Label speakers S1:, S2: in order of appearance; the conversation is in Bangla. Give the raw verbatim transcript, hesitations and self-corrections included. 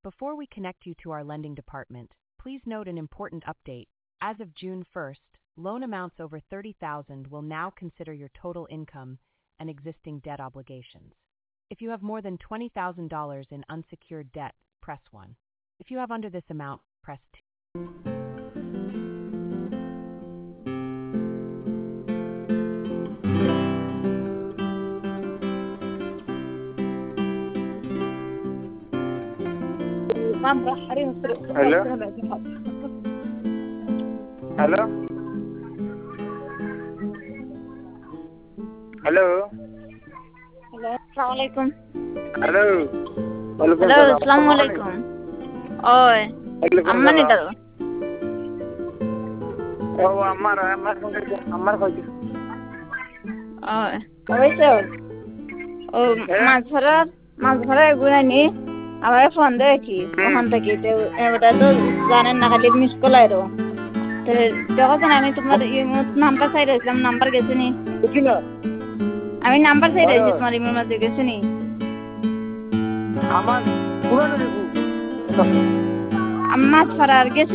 S1: Before we connect you to our lending department, please note an important update. As of June first, loan amounts over thirty thousand dollars will now consider your total income and existing debt obligations. If you have more than twenty thousand dollars in unsecured debt, press one. If you have under this amount, press two.
S2: Hello? Hello? Hello?
S3: Hello, Assalamualaikum.
S2: Hello?
S3: Hello, Assalamualaikum. Oi, Amma ni daro.
S2: Oh, Ammar, Ammar, Ammar koi.
S3: Oi, oi sir. Oh, মাছ ধরার মাছ ধরা এগুলা নি আমার ফোন দেয় কি ওখান থেকে ওটা তো জানেন না খালি মিস কল আইরো তো যখন আমি তোমার নাম্বার চাই রয়েছিলাম নাম্বার গেছে নি আমি নাম্বার চাই রয়েছি তোমার ইমেল মাঝে গেছে নি
S2: আমার পুরানো
S3: মাছ ধরার গেছে